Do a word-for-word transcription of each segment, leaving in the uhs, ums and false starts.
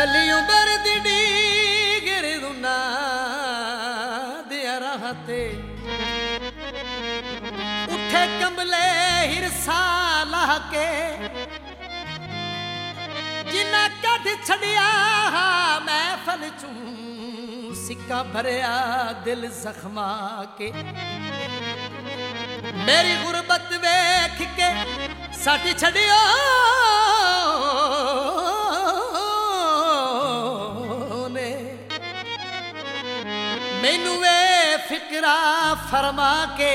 कली उम्र दी डीगर दुना दिया रहते उठे कंबले हिरसा लाह के जिन्ना कद छड़िया महफल चू सिक्का भरिया दिल जख्मा के मेरी गुरबत वेख के सट छड़ियो ने मैनू वे फिकरा फरमा के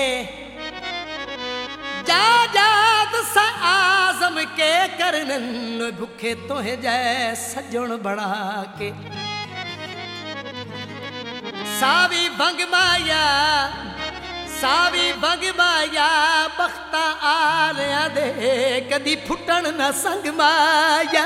जा जाद सा आजम के करनन भूखे तोहे जै सजन बना के सावी भंग माया सावी भंग माया बख्ता आलिया दे कदी फुटन न संग माया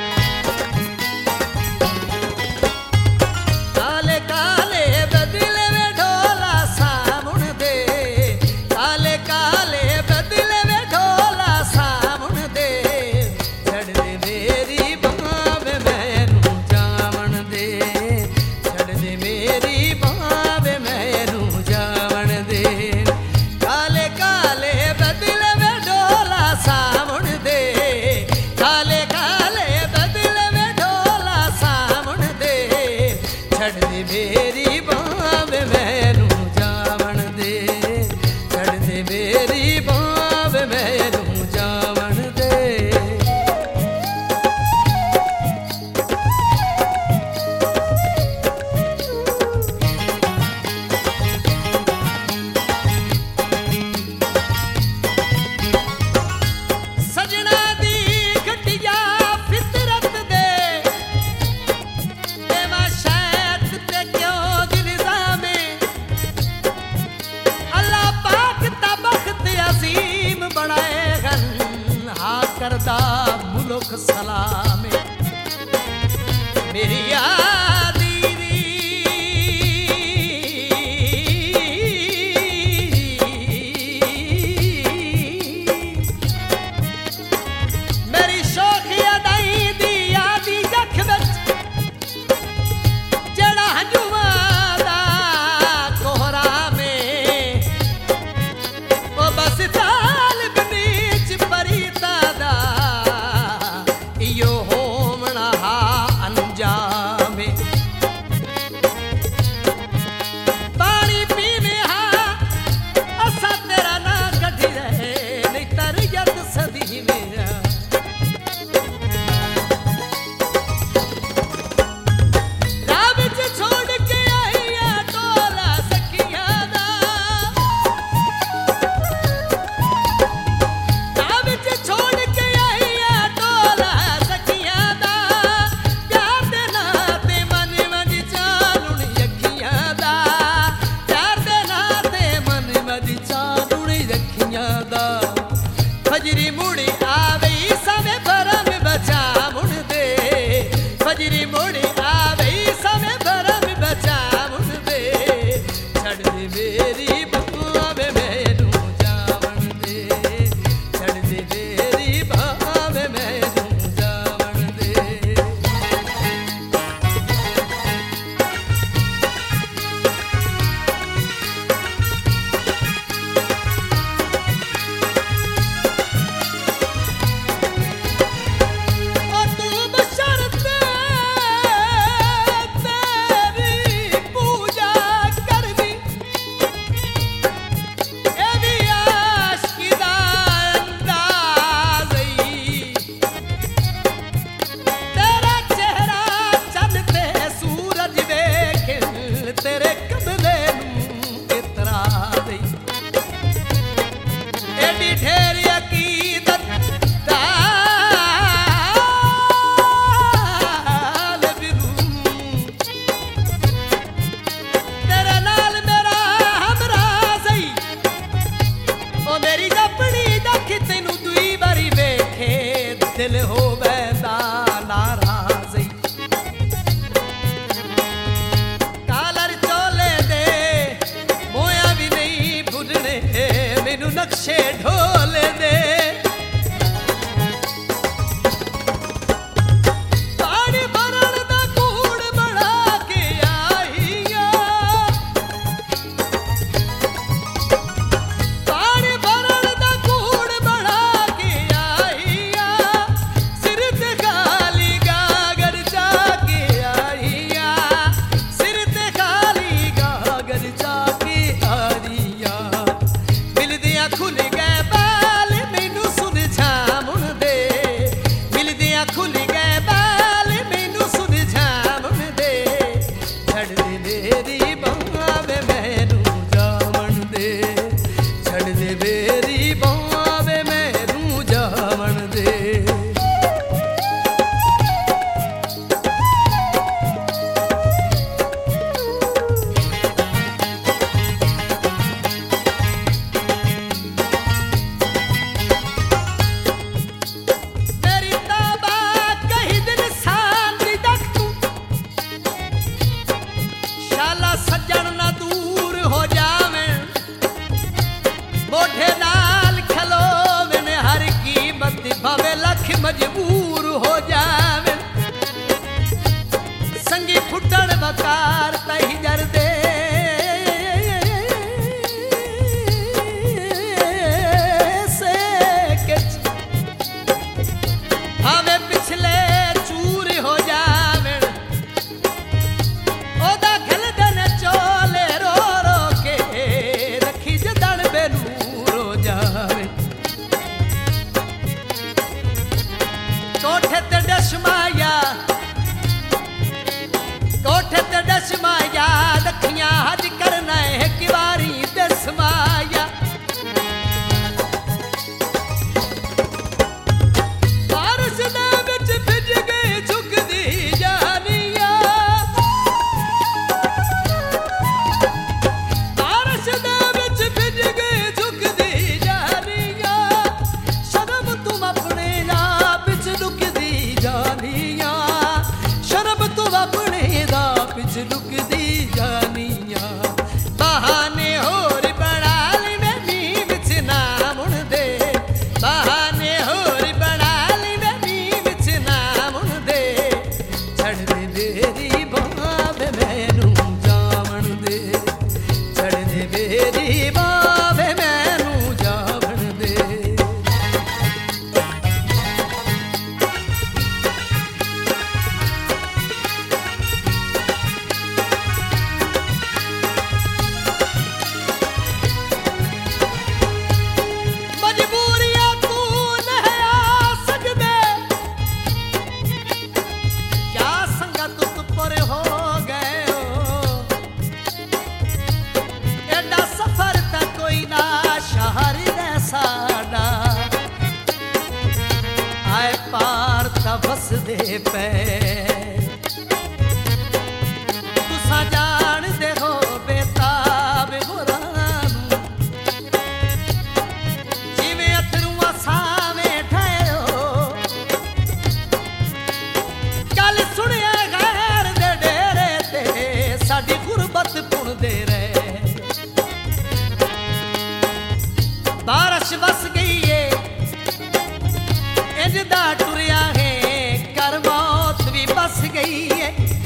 काले काले बदले में ढोला सामुन दे काले काले बदले में ढोला सामुन दे छड़ दे मेरी बाँव मैनू जावन दे छड़ दे मेरी बाँव मैनू जावन दे काले काले बदले में ढोला सामुन दे काले काले बदले में ढोला सामुन दे छड़ दे मेरी बाँव मैनू जावन दे छड़ दे मेरी बाँव मैनू जावन दे सजना दी घटिया फितरत दे देवा शैत ते क्यों दिलजामे अल्लाह पाक दा बख्त अजीम बनाए गन हा करदा मुल्क सलामे मेरी यादी मेरी शौखी अदाई दी यादी जख विच जड़ा हंजुआं दा कोहरा में ओ बस ताल बीच परीता दा इयो होमना हा अंजामे पानी पीवे हा असा तेरा ना कठी रहे नहीं तरयत सदी मेरा राह विच छोड़ के आईया टोला सखियां दा राह विच छोड़ के आईया टोला सखियां दा प्यार दे नाते मन मज चालुण अखियां दा प्यार दे नाते मन मज चालुण अखियां दा फजरी मुड़ी आवे सवे भरम बचा मुड़ दे फजरी मुड़ी आवे सवे भरम बचा मुड़ दे छड़ दे मेरी बाँव मैनू जावन दे छड़ दे मेरी बाँव मैनू जावन दे ओ तू बशरत वसदे पे तुसा जान दे हो बेताब होरां जिवें अथरूआं सावें ठहरो गल सुनिया गैर दे डेरे ते साडी गुरबत पुणदे रहे बारिश बस गई है इंजदा टुरिया है कर मौत भी बस गई है